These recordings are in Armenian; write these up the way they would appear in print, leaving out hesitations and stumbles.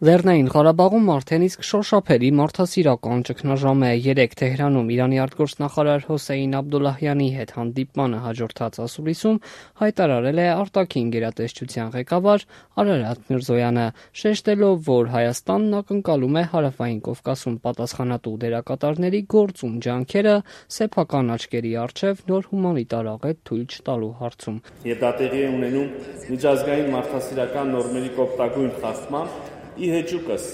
Լեռնային Ղարաբաղում արդեն իսկ շոշափելի մարդասիրական ճգնաժամ է։ 3 Թեհրանում Իրանի արտգործնախարար Հոսեյն Աբդոլլահյանի հետ հանդիպմանը հաջորդած ասուլիսում հայտարարել է արտաքին գերատեսչության ղեկավար Արարատ Միրզոյանը, շեշտելով, որ Հայաստանն ակնկալում է Հարավային Կովկասում պատասխանատու դերակատարների գործուն ջանքերը սեփական աչքերի առջև նոր հումանիտար աղետ թույլ չտալու հարցում։ Եվ դա տեղի է ունենում միջազգային մարդասիրական նորմերի կոպտագույն խախտման ի հեճուկս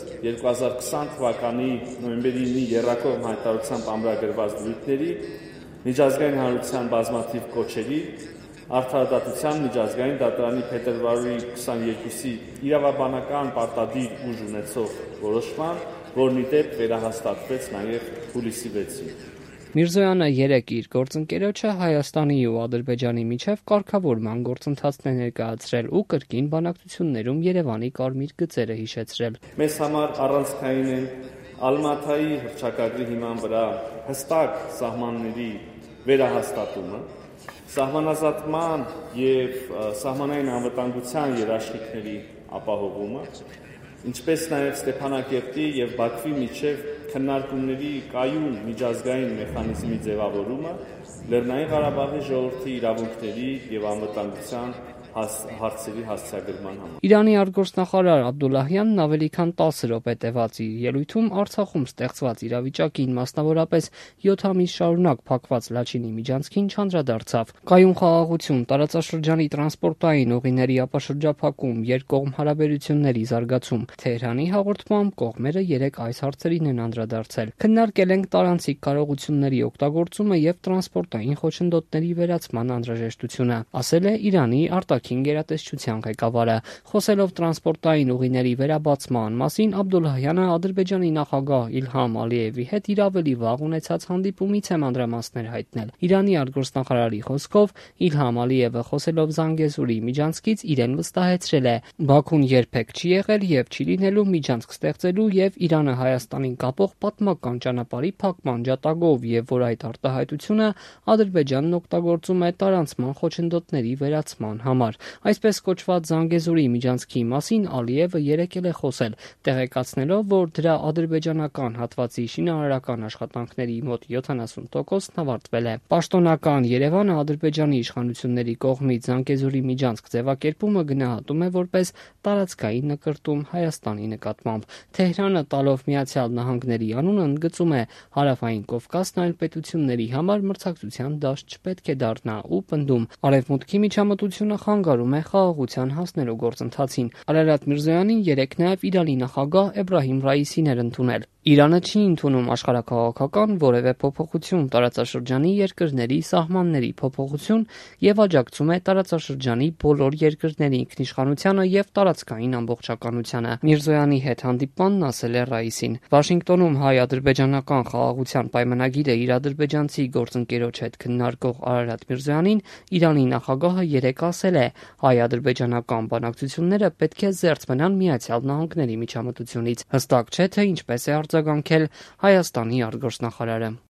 2020 թվականի նոյեմբերի 9-ի եռակողմ հայտարարությամբ ամրագրված դրույթների, միջազգային հանրության բազմաթիվ կոչերի, Արդարադատության միջազգային դատարանի փետրվարի 22-ի իրավաբանական պարտադիր ուժ ունեցող որոշման, որն ի դեպ վերահաստատվեց նաև հուլիսի 6-ին։ Միրզոյանը 3 իր գործընկերոջը Հայաստանի ու Ադրբեջանի միջև կարգավորման գործընթացն է ներկայացրել ու կրկին բանակցություններում Երևանի կարմիր գծերը հիշեցրել։ Մեզ համար առանցքային են Ալմաթայի հռչակագրի հիման վրա հստակ սահմանների վերահաստատումը, սահմանազատման և սահմանային անվտանգության երաշխիքների ապահովումը, ինչպես նաև Ստեփանակերտի և Բաքվի միջև քննարկումների կայուն միջազգային մեխանիզմի ձևավորումը, Լեռնային Ղարաբաղի ժողովրդի իրավունքների և անվտանգության հարցերի հասցեագրման համար։ Իրանի արտգործնախարար Աբդոլլահյանն ավելի քան 10 րոպե տևած իր ելույթում Արցախում ստեղծված իրավիճակին, մասնավորապես 7 ամիս շարունակ փակված Լաչինի միջանցքին չանդրադարձավ։ Կայուն խաղաղություն, տարածաշրջանի տրանսպորտային ուղիների ապաշրջափակում, երկկողմ հարաբերությունների զարգացում։ Թեհրանի հաղորդմամբ կողմերը 3 այս հարցերին են անդրադարձել։ Քննարկել ենք տարանցիկ կարողությունների օգտագործումը և տրանսպորտային խոչընդոտների վերացման անհրաժեշտությունը, ասել է Իրանի արտաքին գերատեսչության ղեկավարը։ Խոսելով տրանսպորտային ուղիների վերաբացման մասին, Աբդոլլահյանը Ադրբեջանի նախագահ Իլհամ Ալիևի հետ իր ավելի վաղ ունեցած հանդիպումից է մանրամասներ հայտնել։ Իրանի արտգործնախարարի խոսքով Իլհամ Ալիևը խոսելով Զանգեզուրի միջանցքից իրեն վստահեցրել է. Բաքուն երբեք չի եղել և չի լինելու միջանցք ստեղծելու և Իրանը Հայաստանին կապող պատմական ճանապարհի փակման ջատագով, և որ այդ արտահայտությունը Ադրբեջանն օգտագործում է տարանցման խոչընդոտների վերացման համար։ Այսպես կոչված Զանգեզուրի միջանցքի մասին Ալիևը եկել է խոսել, տեղեկացնելով, որ դրա ադրբեջանական հատվածի շինարարական աշխատանքների մոտ 70%-ն ավարտվել է։ Պաշտոնական Երևանը Ադրբեջանի իշխանությունների կողմից Զանգեզուրի միջանցք ձևակերպումը գնահատում է որպես տարածքային նկրտում Հայաստանի նկատմամբ։ Թեհրանը տալով ԱՄՆ-ի անունը ընդգծում է Հարավային Կովկասն այլ պետությունների համար մրցակցության դաշտ չպետք է դառնա ու պնդում Արևմուտքի միջամտությունը խանգարում է խաղաղության հասնելու գործընթացին։ Արարատ Միրզոյանին 3 նաև Իրանի նախագահ Էբրահիմ Ռայիսին էր ընդունել։ Իրանը չի ընդունում աշխարհաքաղաքական որևէ փոփոխություն, տարածաշրջանի երկրների սահմանների փոփոխություն և աջակցում է տարածաշրջանի բոլոր երկրների ինքնիշխանությանը և տարածքային ամբողջականությանը։ Միրզոյանի հետ հանդիպմանն ասել է Ռայիսին։ Վաշինգտոնում հայ-ադրբեջանական խաղաղության պայմանագիրը իր ադրբեջանցի գործընկերոջ հետ քննարկող Արարատ Միրզոյանին Իրանի նախագահը 3 ասել է. հայ-ադրբեջանական բանակցությունները պետք է զերծ մնան ԱՄՆ-ի միջամտությունից։ Հստակ չէ, թե ինչպես է արձագանքել Հայաստանի արտգործնախարարը։